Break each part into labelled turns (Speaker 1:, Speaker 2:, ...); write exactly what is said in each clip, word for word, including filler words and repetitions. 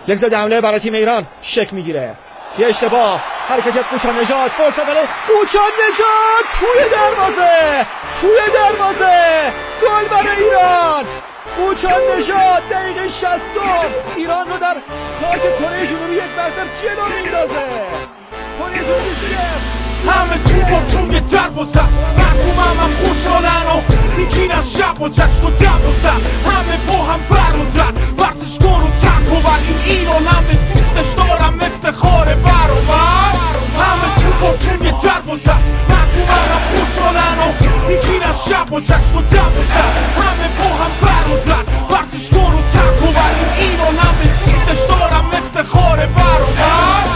Speaker 1: یک ضد حمله برای تیم ایران شک میگیره. یه اشتباه، حرکتی از قوچان نژاد، فرصت برای قوچان نژاد توی دروازه، توی دروازه، گل برای ایران. قوچان نژاد دقیقه شصتم ایران رو در خاک کره جنوبی یک برسر جلو میندازه. کره جنوبی سیه
Speaker 2: همه تو با توی دروازه است، مردمم هم خوشحالن و میگیرن شب و جشن و دوازده. همه با هم برادر، ورزشکار و تکاور، این ایران همه دوستش دارم، افتخار برابر. همه تو با توی دروازه است، مردمم هم خوشحالن و میگیرن شب و جشن و دوازده. همه با هم برادر، ورزشکار و تکاور، این ایران همه دوستش دارم، افتخار برابر.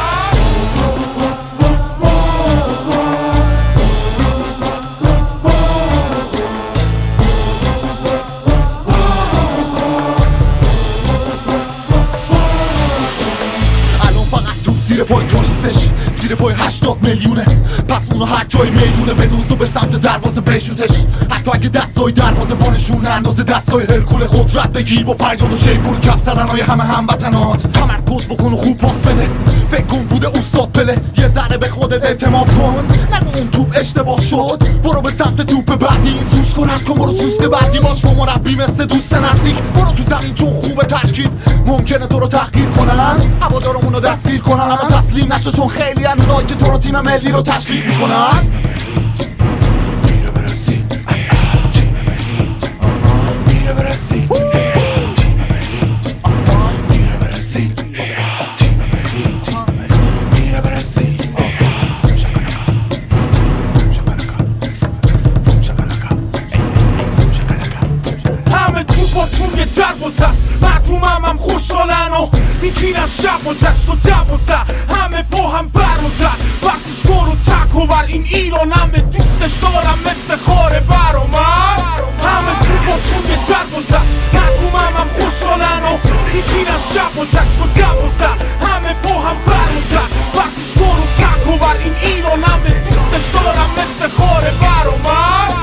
Speaker 2: زیر پای تو نیستش، زیر پای هشتاد میلیونه، پس اونو هر جای میدونه بدوز و به سمت دروازه بشوتش. حتی اگه دستای دروازه بانشون اندازه دستای هرکول قدرت بگیر، با فریاد و شیپور کف زدنهای همه هموطنات. تمرکز بکن و خوب پاس بده، فکر کن بوده استاد پله، یه ذره به خودت اعتماد کن، نگو اون توپ اشتباه شد، برو به سمت توپ بعدی، سوس کن کن برو سوست بعدی، باش با مربی مثل دوست نزدیک، برو تو زمین چون خوبه ترکیب ممکنه تو رو تحقیر کنن، هوادارمونو دستگیر کنن، اما تسلیم نشو چون خیلی ان اونایی که تو رو تیم ملی رو تشویق میکنن. میره برسیم تیم ملی، میره برسیم تیم ملی، میره برسیم تیم ملی، میره برسیم. همه تو با توی دروازه است، مردمم هم خوشحالن و میگیرن شب و جشن و دوازده. همه با هم برادر، ورزشکار و تکاور، این ایران همه دوستش دارم، افتخار برامر. همه تو با توی دروازه است، مردمم هم خوشحالن و میگیرن شب و جشن و دوازده. همه با هم برادر، ورزشکار و تکاور، این ایران همه دوستش دارم، افتخار برامر.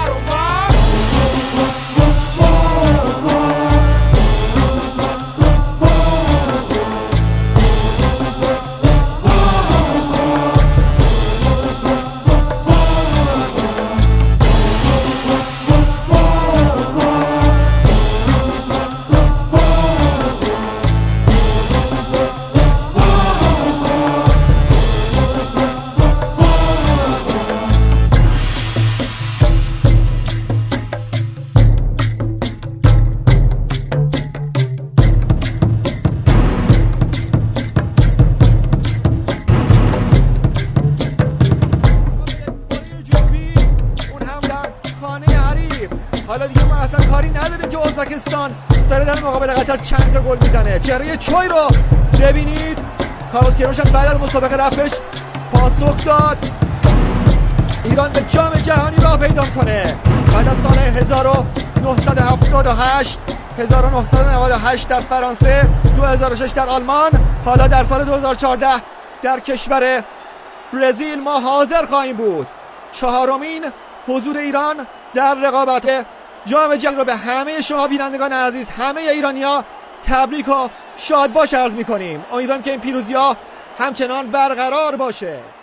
Speaker 1: حالا دیگه ما اصلا کاری نداریم که ازبکستان داره در مقابل قطر چند تا گل میزنه. چهره چوی رو ببینید، کاروس کیروش هم بعد از مسابقه رفتش پاسخ داد ایران به جام جهانی راه پیدا کنه. بعد از سال هزار و نهصد و هفتاد و هشت هزار و نهصد و نود و هشت در فرانسه، دو هزار و شش در آلمان، حالا در سال دو هزار و چهارده در کشور برزیل ما حاضر خواهیم بود. چهارمین حضور ایران در رقابت جام جهانی رو به همه شما بینندگان عزیز، همه ایرانی‌ها تبریک و شادباش عرض می‌کنیم. امیدوارم که این پیروزی‌ها همچنان برقرار باشه.